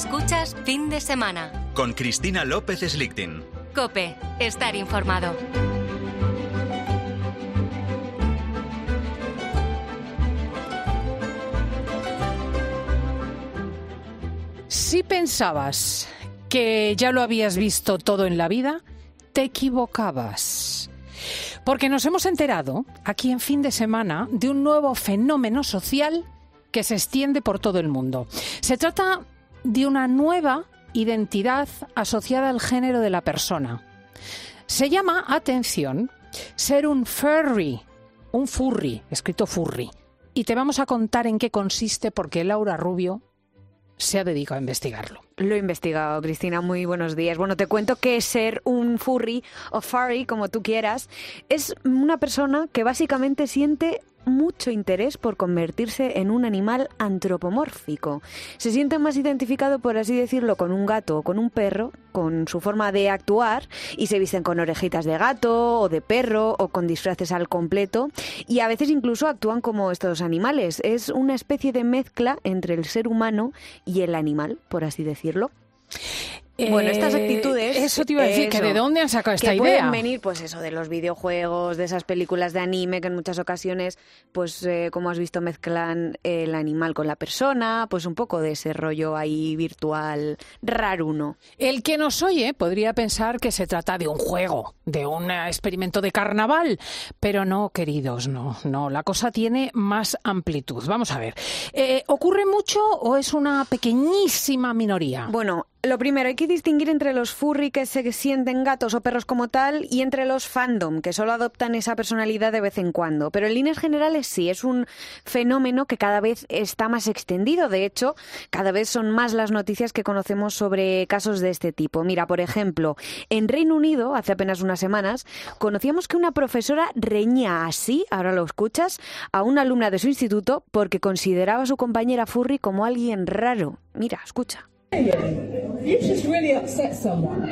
Escuchas Fin de Semana. Con Cristina López Slichting. COPE. Estar informado. Si pensabas que ya lo habías visto todo en la vida, te equivocabas. Porque nos hemos enterado, aquí en Fin de Semana, de un nuevo fenómeno social que se extiende por todo el mundo. Se trata de una nueva identidad asociada al género de la persona. Se llama, atención, ser un furry, escrito furry. Y te vamos a contar en qué consiste porque Laura Rubio se ha dedicado a investigarlo. Lo he investigado, Cristina, muy buenos días. Bueno, te cuento que ser un furry o furry, como tú quieras, es una persona que básicamente siente mucho interés por convertirse en un animal antropomórfico. Se siente más identificado, por así decirlo, con un gato o con un perro, con su forma de actuar, y se visten con orejitas de gato o de perro o con disfraces al completo, y a veces incluso actúan como estos animales. Es una especie de mezcla entre el ser humano y el animal, por así decirlo. Bueno, estas actitudes... Eso te iba a decir, que ¿de dónde han sacado esta idea? Que pueden venir, pues eso, de los videojuegos, de esas películas de anime que en muchas ocasiones, pues como has visto, mezclan el animal con la persona, pues un poco de ese rollo ahí virtual raruno. El que nos oye podría pensar que se trata de un juego, de un experimento de carnaval, pero no, queridos, no, la cosa tiene más amplitud. Vamos a ver, ¿ocurre mucho o es una pequeñísima minoría? Bueno, lo primero, hay que distinguir entre los furry que se sienten gatos o perros como tal y entre los fandom, que solo adoptan esa personalidad de vez en cuando. Pero en líneas generales sí, es un fenómeno que cada vez está más extendido. De hecho, cada vez son más las noticias que conocemos sobre casos de este tipo. Mira, por ejemplo, en Reino Unido, hace apenas unas semanas, conocíamos que una profesora reñía así, ahora lo escuchas, a una alumna de su instituto porque consideraba a su compañera furry como alguien raro. Mira, escucha. You just really upset someone.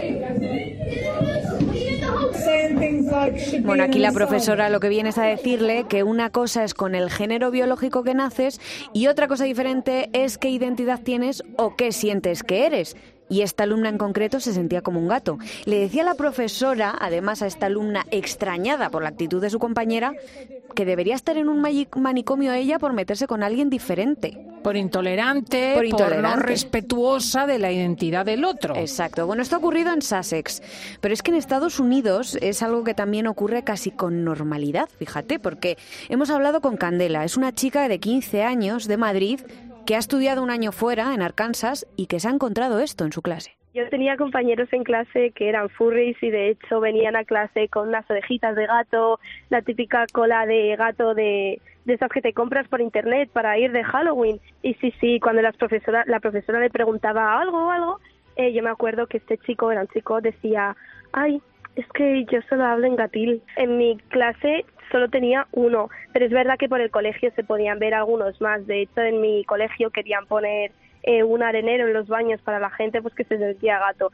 Saying things like should be Bueno, aquí la inside. profesora lo que viene es a decirle que una cosa es con el género biológico que naces y otra cosa diferente es qué identidad tienes o qué sientes que eres. Y esta alumna en concreto se sentía como un gato. Le decía a la profesora, además a esta alumna extrañada por la actitud de su compañera, que debería estar en un manicomio ella por meterse con alguien diferente. Por intolerante, por no respetuosa de la identidad del otro. Exacto. Bueno, esto ha ocurrido en Sussex, pero es que en Estados Unidos es algo que también ocurre casi con normalidad, fíjate, porque hemos hablado con Candela, es una chica de 15 años de Madrid que ha estudiado un año fuera, en Arkansas, y que se ha encontrado esto en su clase. Yo tenía compañeros en clase que eran furries y de hecho venían a clase con unas orejitas de gato, la típica cola de gato de esas que te compras por internet para ir de Halloween. Y sí, cuando la profesora le preguntaba algo, yo me acuerdo que este chico, era un chico, decía, ay, es que yo solo hablo en gatil. En mi clase solo tenía uno, pero es verdad que por el colegio se podían ver algunos más. De hecho, en mi colegio querían poner un arenero en los baños para la gente pues que se sentía gato.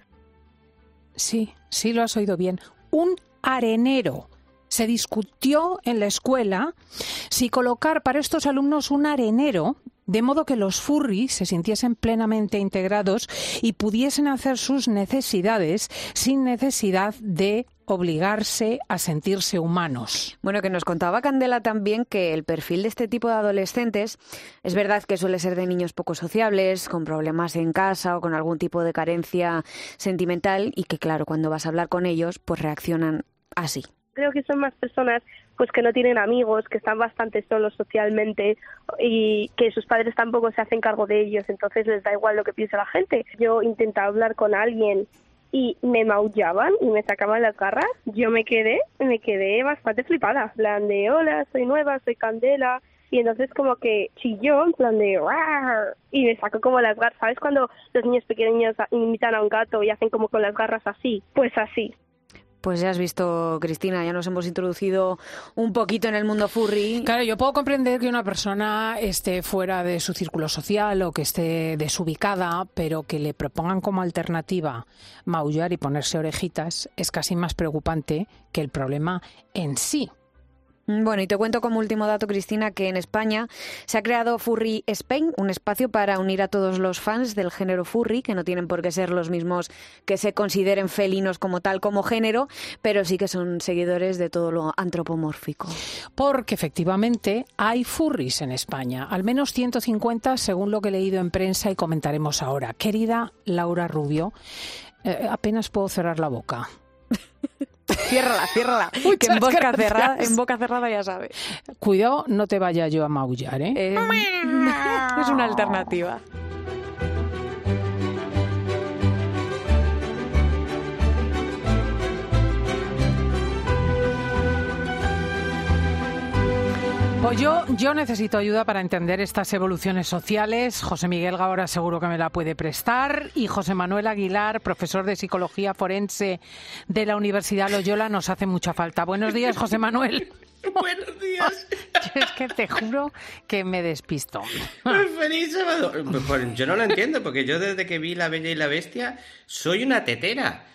Sí, lo has oído bien. Un arenero. Se discutió en la escuela si colocar para estos alumnos un arenero, de modo que los furries se sintiesen plenamente integrados y pudiesen hacer sus necesidades sin necesidad de obligarse a sentirse humanos. Bueno, que nos contaba Candela también que el perfil de este tipo de adolescentes es verdad que suele ser de niños poco sociables, con problemas en casa o con algún tipo de carencia sentimental y que, claro, cuando vas a hablar con ellos, pues reaccionan así. Creo que son más personas pues que no tienen amigos, que están bastante solos socialmente y que sus padres tampoco se hacen cargo de ellos, entonces les da igual lo que piensa la gente. Yo intentaba hablar con alguien y me maullaban y me sacaban las garras. Yo me quedé bastante flipada, en plan de hola, soy nueva, soy Candela, y entonces como que chilló, en plan de ¡rar! Y me sacó como las garras. ¿Sabes cuando los niños pequeños imitan a un gato y hacen como con las garras así? Pues así. Pues ya has visto, Cristina, ya nos hemos introducido un poquito en el mundo furry. Claro, yo puedo comprender que una persona esté fuera de su círculo social o que esté desubicada, pero que le propongan como alternativa maullar y ponerse orejitas es casi más preocupante que el problema en sí. Bueno, y te cuento como último dato, Cristina, que en España se ha creado Furry Spain, un espacio para unir a todos los fans del género furry, que no tienen por qué ser los mismos que se consideren felinos como tal, como género, pero sí que son seguidores de todo lo antropomórfico. Porque efectivamente hay furries en España, al menos 150 según lo que he leído en prensa y comentaremos ahora. Querida Laura Rubio, apenas puedo cerrar la boca. Ciérrala, que en boca cerrada ya sabes. Cuidado, no te vaya yo a maullar, ¿eh? Es una alternativa. Pues yo necesito ayuda para entender estas evoluciones sociales. José Miguel Gaona seguro que me la puede prestar. Y José Manuel Aguilar, profesor de Psicología Forense de la Universidad Loyola, nos hace mucha falta. Buenos días, José Manuel. Buenos días. Es que te juro que me despisto. Pues feliz sábado. Pues yo no lo entiendo, porque yo desde que vi La Bella y la Bestia soy una tetera.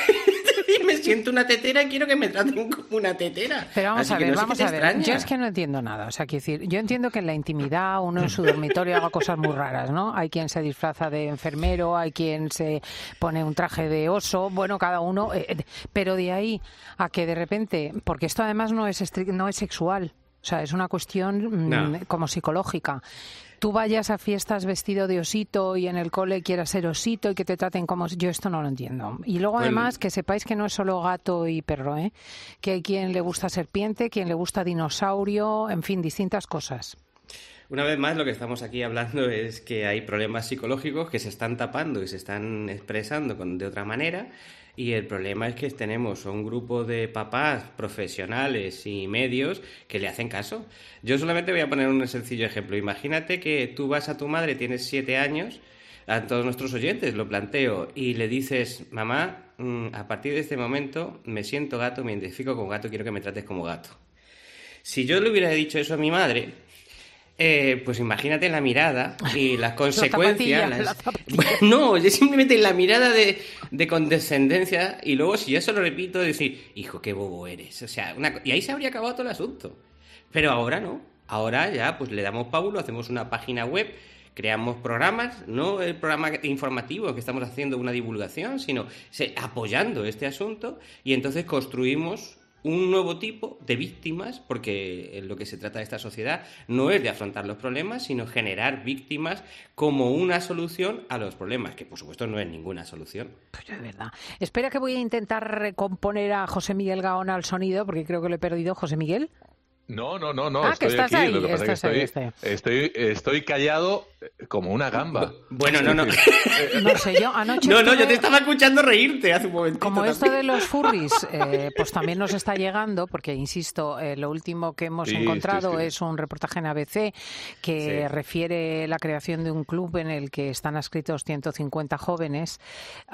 Y me siento una tetera y quiero que me traten como una tetera. Pero vamos a ver. Extraña. Yo es que no entiendo nada. O sea, quiero decir, yo entiendo que en la intimidad uno en su dormitorio haga cosas muy raras, ¿no? Hay quien se disfraza de enfermero, hay quien se pone un traje de oso, bueno, cada uno. Pero de ahí a que de repente, porque esto además no es sexual, o sea, es una cuestión como psicológica. Tú vayas a fiestas vestido de osito y en el cole quieras ser osito y que te traten como... Yo esto no lo entiendo. Y luego además que sepáis que no es solo gato y perro, ¿eh? Que hay quien le gusta serpiente, quien le gusta dinosaurio, en fin, distintas cosas. Una vez más, lo que estamos aquí hablando es que hay problemas psicológicos que se están tapando y se están expresando de otra manera. Y el problema es que tenemos un grupo de papás profesionales y medios que le hacen caso. Yo solamente voy a poner un sencillo ejemplo. Imagínate que tú vas a tu madre, tienes 7 años, a todos nuestros oyentes lo planteo, y le dices, mamá, a partir de este momento me siento gato, me identifico como gato, quiero que me trates como gato. Si yo le hubiera dicho eso a mi madre... pues imagínate la mirada y las consecuencias. No, es simplemente la mirada de condescendencia y luego si yo se lo repito, decir, hijo, qué bobo eres. O sea, y ahí se habría acabado todo el asunto. Pero ahora no. Ahora ya pues le damos pábulo, hacemos una página web, creamos programas, no el programa informativo que estamos haciendo una divulgación, sino apoyando este asunto y entonces construimos un nuevo tipo de víctimas, porque en lo que se trata de esta sociedad no es de afrontar los problemas, sino generar víctimas como una solución a los problemas, que por supuesto no es ninguna solución. Pues de verdad. Espera que voy a intentar recomponer a José Miguel Gaona al sonido, porque creo que lo he perdido. ¿José Miguel? No. Ah, estoy que estás aquí. ahí. Lo que pasa es que estoy callado como una gamba. Bueno, no. No sé, yo anoche yo te estaba escuchando reírte hace un momento. Como esto de los furries, pues también nos está llegando, porque, insisto, lo último que hemos encontrado es un reportaje en ABC que refiere la creación de un club en el que están adscritos 150 jóvenes.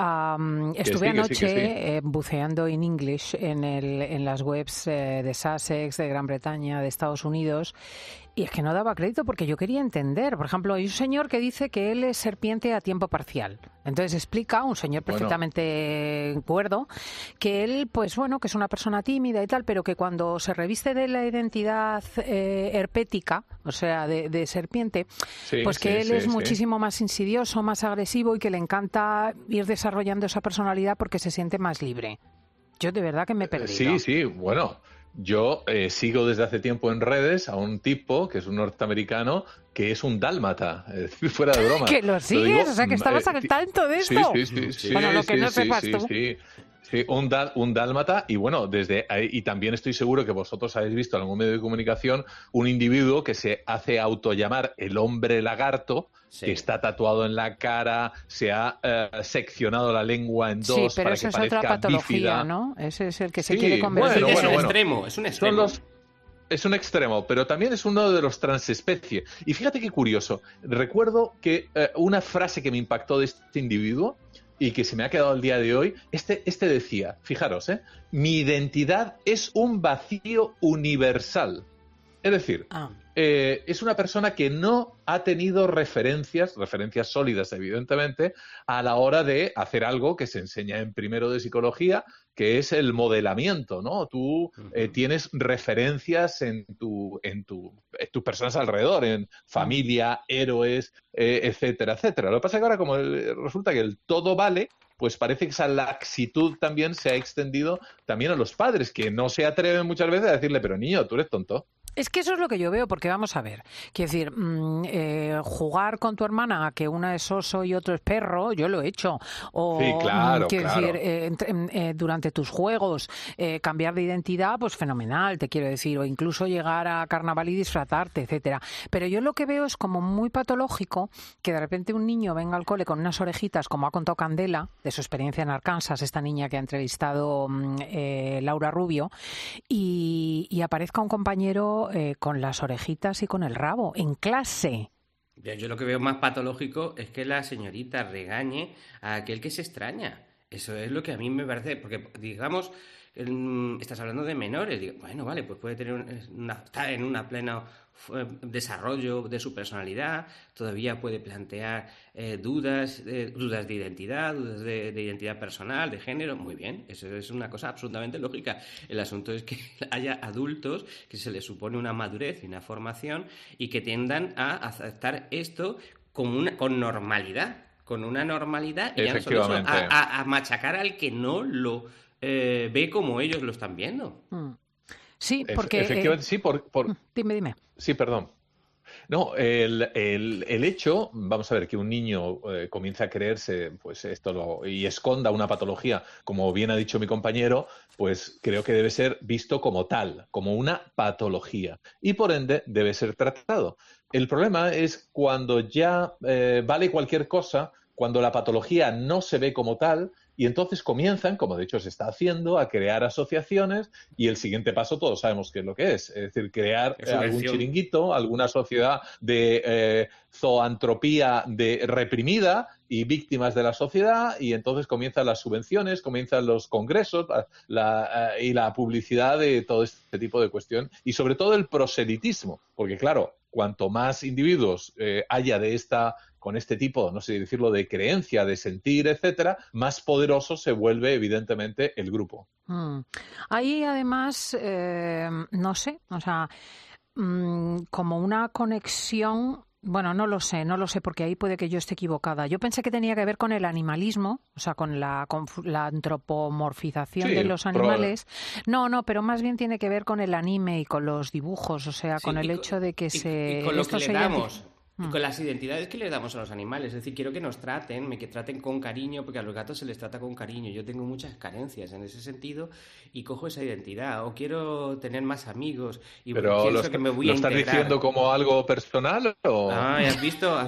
Estuve anoche buceando en English en las webs de Sussex, de Gran Bretaña, de Estados Unidos, y es que no daba crédito porque yo quería entender. Por ejemplo, hay un señor que dice que él es serpiente a tiempo parcial. Entonces explica, un señor perfectamente cuerdo, que él, pues bueno, que es una persona tímida y tal, pero que cuando se reviste de la identidad herpética, o sea, de serpiente, pues que él es muchísimo más insidioso, más agresivo y que le encanta ir desarrollando esa personalidad porque se siente más libre. Yo de verdad que me he perdido. Sí, bueno... Yo sigo desde hace tiempo en redes a un tipo que es un norteamericano que es un dálmata, fuera de broma. ¿Que lo sigues? O sea, que estabas al tanto de esto. Sí. Bueno, lo que no sepas tú. Sí, un dálmata, y bueno, desde ahí, y también estoy seguro que vosotros habéis visto en algún medio de comunicación un individuo que se hace autollamar el hombre lagarto, que está tatuado en la cara, se ha seccionado la lengua en dos para que parezca bífida. Sí, pero eso es otra patología, ¿no? Ese es el que se quiere convertir. Es un extremo. Es un extremo, pero también es uno de los transespecie. Y fíjate qué curioso. Recuerdo que una frase que me impactó de este individuo y que se me ha quedado al día de hoy, este decía, fijaros, mi identidad es un vacío universal. Es decir, es una persona que no ha tenido referencias sólidas, evidentemente, a la hora de hacer algo que se enseña en primero de psicología, que es el modelamiento, ¿no? Tú tienes referencias en tus personas alrededor, en familia, héroes, etcétera, etcétera. Lo que pasa es que ahora, como resulta que el todo vale, pues parece que esa laxitud también se ha extendido también a los padres, que no se atreven muchas veces a decirle, pero niño, tú eres tonto. Es que eso es lo que yo veo, porque vamos a ver, quiero decir, jugar con tu hermana a que una es oso y otro es perro, yo lo he hecho. O, sí, claro, quiero claro. decir, durante tus juegos, cambiar de identidad, pues fenomenal, te quiero decir, o incluso llegar a carnaval y disfrazarte, etcétera. Pero yo lo que veo es como muy patológico que de repente un niño venga al cole con unas orejitas, como ha contado Candela, de su experiencia en Arkansas, esta niña que ha entrevistado Laura Rubio, y aparezca un compañero con las orejitas y con el rabo, en clase. Yo lo que veo más patológico es que la señorita regañe a aquel que se extraña. Eso es lo que a mí me parece, porque digamos, estás hablando de menores, digo, bueno, vale, pues puede tener está en una plena desarrollo de su personalidad, todavía puede plantear dudas de identidad, dudas de identidad personal, de género, muy bien, eso es una cosa absolutamente lógica. El asunto es que haya adultos que se les supone una madurez y una formación y que tiendan a aceptar esto con normalidad, con una normalidad, y ya no solo eso, a machacar al que no lo ve como ellos lo están viendo. Sí, porque... Efectivamente, sí, Dime. Sí, perdón. No, el hecho, vamos a ver, que un niño comience a creerse pues y esconda una patología, como bien ha dicho mi compañero, pues creo que debe ser visto como tal, como una patología, y por ende debe ser tratado. El problema es cuando ya vale cualquier cosa, cuando la patología no se ve como tal, y entonces comienzan, como de hecho se está haciendo, a crear asociaciones, y el siguiente paso todos sabemos qué es lo que es decir, crear algún chiringuito, alguna sociedad de zoantropía reprimida y víctimas de la sociedad, y entonces comienzan las subvenciones, comienzan los congresos y la publicidad de todo este tipo de cuestión, y sobre todo el proselitismo, porque claro, cuanto más individuos haya con este tipo, no sé decirlo, de creencia, de sentir, etcétera, más poderoso se vuelve, evidentemente, el grupo. Ahí, además, no sé, o sea, como una conexión... Bueno, no lo sé, porque ahí puede que yo esté equivocada. Yo pensé que tenía que ver con el animalismo, o sea, con la antropomorfización de los animales. No, pero más bien tiene que ver con el anime y con los dibujos, o sea, con el hecho de que y con lo que le damos. Y con las identidades que les damos a los animales. Es decir, quiero que nos traten, que traten con cariño, porque a los gatos se les trata con cariño. Yo tengo muchas carencias en ese sentido y cojo esa identidad. O quiero tener más amigos y pienso que me voy a integrar. ¿Lo estás diciendo como algo personal o...? ¿Has visto?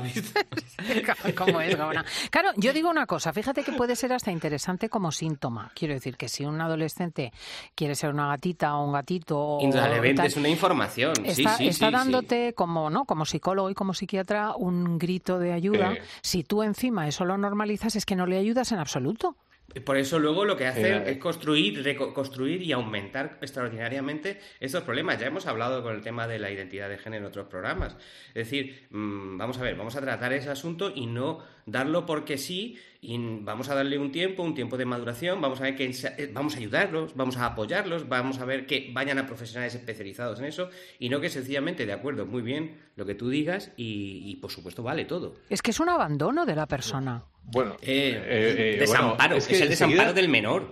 ¿Cómo es, Gaona? Claro, yo digo una cosa. Fíjate que puede ser hasta interesante como síntoma. Quiero decir que si un adolescente quiere ser una gatita o un gatito... Indudablemente es una información. Está dándote como psicólogo y como psiquiatra un grito de ayuda. Si tú encima eso lo normalizas, es que no le ayudas en absoluto. Por eso luego lo que hacen es construir, reconstruir y aumentar extraordinariamente estos problemas. Ya hemos hablado con el tema de la identidad de género en otros programas. Es decir, vamos a tratar ese asunto y no darlo porque sí, y vamos a darle un tiempo de maduración, vamos a ver vamos a ayudarlos, vamos a apoyarlos, vamos a ver que vayan a profesionales especializados en eso y no que sencillamente, de acuerdo, muy bien, lo que tú digas y por supuesto vale todo. Es que es un abandono de la persona. Bueno, desamparo, es el desamparo del menor.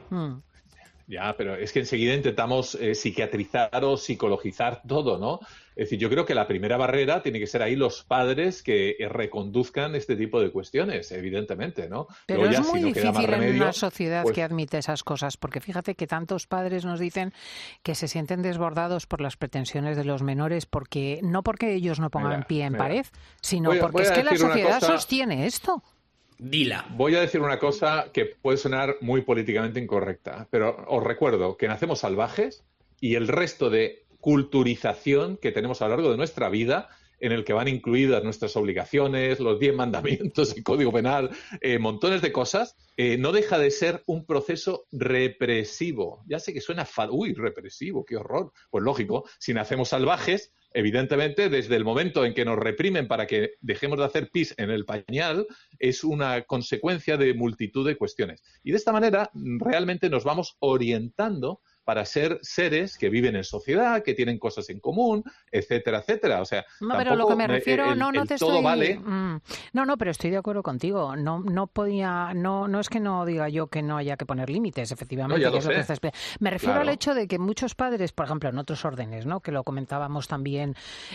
Ya, pero es que enseguida intentamos psiquiatrizar o psicologizar todo, ¿no? Es decir, yo creo que la primera barrera tiene que ser ahí los padres que reconduzcan este tipo de cuestiones, evidentemente, ¿no? Pero luego, es muy difícil en una sociedad que admite esas cosas, porque fíjate que tantos padres nos dicen que se sienten desbordados por las pretensiones de los menores, no porque ellos no pongan pie en pared, sino porque es que la sociedad sostiene esto. Dila. Voy a decir una cosa que puede sonar muy políticamente incorrecta, pero os recuerdo que nacemos salvajes y el resto de culturización que tenemos a lo largo de nuestra vida, en el que van incluidas nuestras obligaciones, los 10 mandamientos, el Código Penal, montones de cosas, no deja de ser un proceso represivo. Ya sé que suena represivo, qué horror. Pues lógico, si nacemos salvajes, evidentemente, desde el momento en que nos reprimen para que dejemos de hacer pis en el pañal, es una consecuencia de multitud de cuestiones. Y de esta manera realmente nos vamos orientando para ser seres que viven en sociedad, que tienen cosas en común, etcétera, etcétera. O sea, no, pero lo que me refiero, todo vale. No, pero estoy de acuerdo contigo. No es que no diga yo que no haya que poner límites, efectivamente. No, que es lo que me refiero al hecho de que muchos padres, por ejemplo, en otros órdenes, ¿no? Que lo comentábamos también.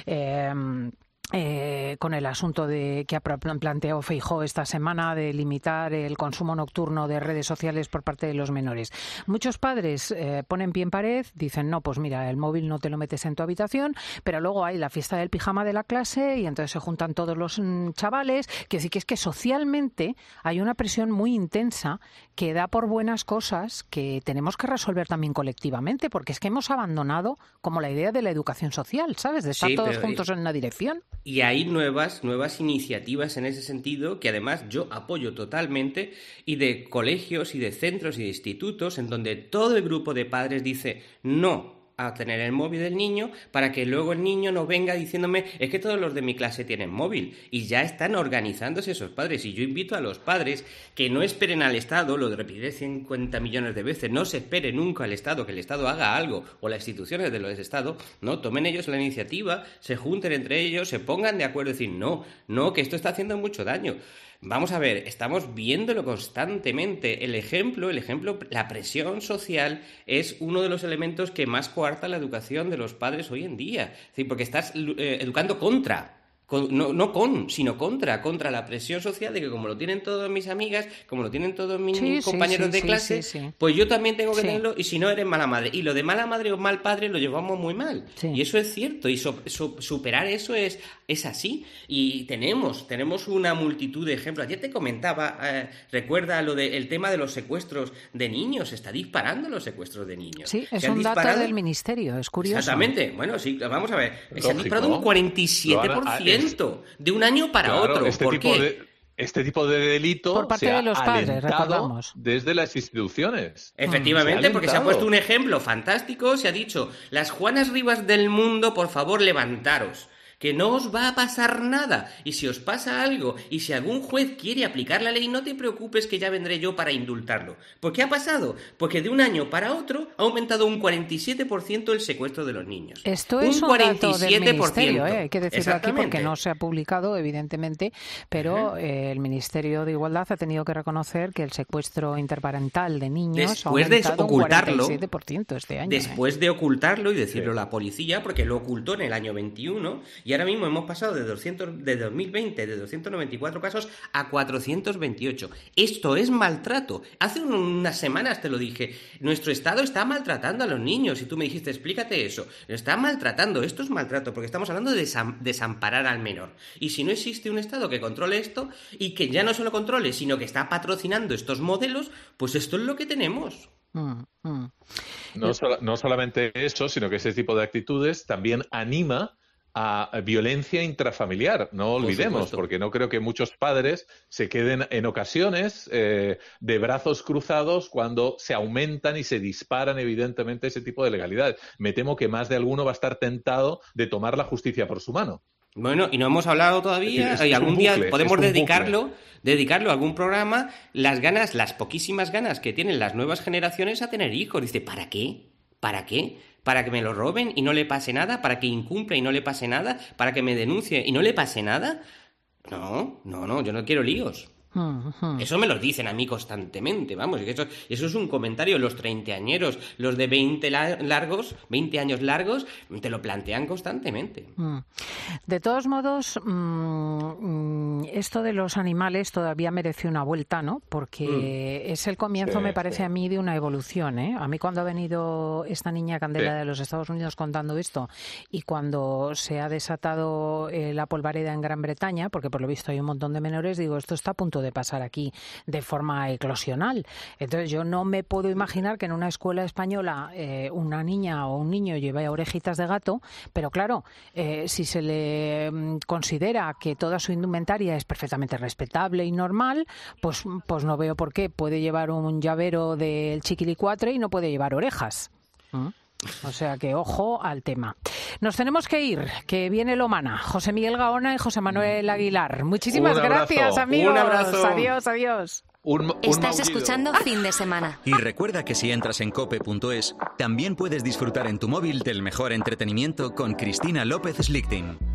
Con el asunto que ha planteado Feijóo esta semana de limitar el consumo nocturno de redes sociales por parte de los menores. Muchos padres ponen pie en pared, dicen, no, pues mira, el móvil no te lo metes en tu habitación, pero luego hay la fiesta del pijama de la clase y entonces se juntan todos los chavales, que sí que es que socialmente hay una presión muy intensa que da por buenas cosas que tenemos que resolver también colectivamente, porque es que hemos abandonado como la idea de la educación social, ¿sabes? De estar todos juntos en una dirección. Y hay nuevas iniciativas en ese sentido que además yo apoyo totalmente, y de colegios y de centros y de institutos en donde todo el grupo de padres dice no a tener el móvil del niño, para que luego el niño no venga diciéndome es que todos los de mi clase tienen móvil, y ya están organizándose esos padres. Y yo invito a los padres que no esperen al Estado, lo repetiré 50 millones de veces, no se espere nunca al Estado, que el Estado haga algo, o las instituciones del Estado, no, tomen ellos la iniciativa, se junten entre ellos, se pongan de acuerdo y decir no, que esto está haciendo mucho daño. Vamos a ver, estamos viéndolo constantemente. El ejemplo, la presión social es uno de los elementos que más coarta la educación de los padres hoy en día. Es decir, porque estás educando sino contra la presión social de que como lo tienen todas mis amigas, como lo tienen todos mis compañeros de clase, pues yo también tengo que tenerlo, y si no eres mala madre. Y lo de mala madre o mal padre lo llevamos muy mal. Sí. Y eso es cierto, y superar eso es así. Y tenemos una multitud de ejemplos. Ayer te comentaba, recuerda el tema de los secuestros de niños. Se está disparando los secuestros de niños. Sí, es un dato del Ministerio, es curioso. Exactamente. Bueno, sí, vamos a ver. Se ha disparado un 47%. De un año para otro. Este tipo de delito por parte de los padres, recordamos, desde las instituciones. Efectivamente, porque se ha puesto un ejemplo fantástico. Se ha dicho, las Juanas Rivas del mundo, por favor, levantaros, que no os va a pasar nada, y si os pasa algo, y si algún juez quiere aplicar la ley, no te preocupes, que ya vendré yo para indultarlo. ¿Por qué ha pasado? Porque de un año para otro ha aumentado un 47% el secuestro de los niños. Esto es un dato del Ministerio, hay que decirlo aquí porque no se ha publicado, evidentemente, pero el Ministerio de Igualdad ha tenido que reconocer que el secuestro interparental de niños ha aumentado un 47% este año. Después de ocultarlo y decirlo a la policía, porque lo ocultó en el año 21, y ahora mismo hemos pasado de 2020, de 294 casos a 428. Esto es maltrato. Hace unas semanas te lo dije. Nuestro Estado está maltratando a los niños. Y tú me dijiste, explícate eso. Lo está maltratando. Esto es maltrato, porque estamos hablando de desamparar al menor. Y si no existe un Estado que controle esto, y que ya no solo controle, sino que está patrocinando estos modelos, pues esto es lo que tenemos. No solamente eso, sino que ese tipo de actitudes también anima a violencia intrafamiliar, no olvidemos, porque no creo que muchos padres se queden en ocasiones de brazos cruzados cuando se aumentan y se disparan evidentemente ese tipo de legalidades. Me temo que más de alguno va a estar tentado de tomar la justicia por su mano. Bueno, y no hemos hablado todavía, y algún día podemos dedicarlo a algún programa, las poquísimas ganas que tienen las nuevas generaciones a tener hijos. Dice, ¿para qué? ¿Para qué? ¿Para que me lo roben y no le pase nada? ¿Para que incumpla y no le pase nada? ¿Para que me denuncie y no le pase nada? No, yo no quiero líos. Eso me lo dicen a mí constantemente, vamos, y eso es un comentario. Los treintañeros, los de 20 años largos, te lo plantean constantemente. De todos modos, esto de los animales todavía merece una vuelta, ¿no? Porque es el comienzo, me parece a mí, de una evolución, ¿eh? A mí cuando ha venido esta niña Candela de los Estados Unidos contando esto, y cuando se ha desatado la polvareda en Gran Bretaña, porque por lo visto hay un montón de menores, digo, esto está a punto de pasar aquí de forma eclosional. Entonces yo no me puedo imaginar que en una escuela española una niña o un niño lleve orejitas de gato, pero claro, si se le considera que toda su indumentaria es perfectamente respetable y normal, pues no veo por qué puede llevar un llavero del chiquilicuatre y no puede llevar orejas. O sea que ojo al tema. Nos tenemos que ir, que viene Lomana, José Miguel Gaona y José Manuel Aguilar. Muchísimas gracias, amigos. Un abrazo. Adiós, adiós. Estás escuchando Fin de Semana. Y recuerda que si entras en cope.es, también puedes disfrutar en tu móvil del mejor entretenimiento con Cristina López Slichting.